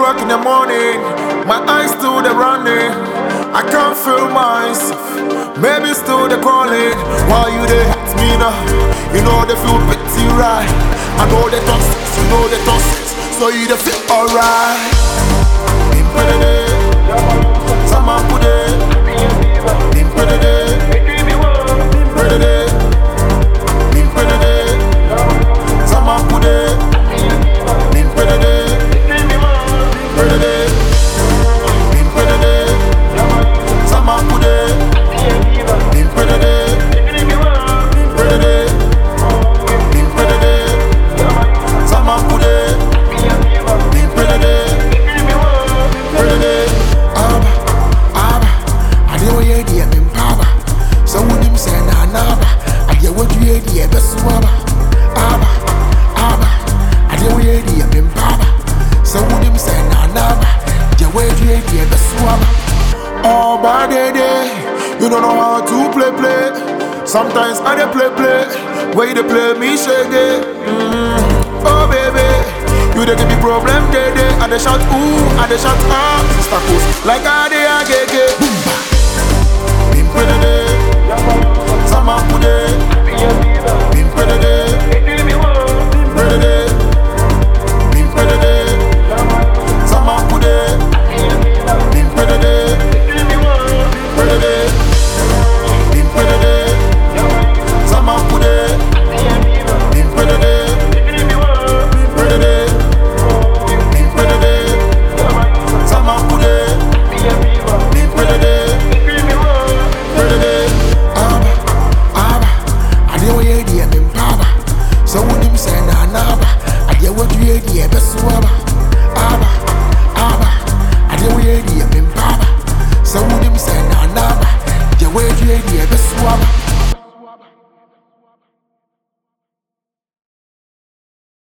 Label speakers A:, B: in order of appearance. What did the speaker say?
A: o'clock in the morning, my eyes still the running. I can't feel myself, maybe still the calling. Why you they hurt me now? You know they feel pretty right. I know they toxic, you know they toxic, so you they feel alright. Sama pude, oh, by the day, you don't know how to play. Sometimes I dey play, where you dey play me shaggy. Oh baby, you dey give me problem day. I dey shout ooh, I dey shout ah, sister coast like I dey agege. Sama pude, so would him say na naba, yeah, where you swap.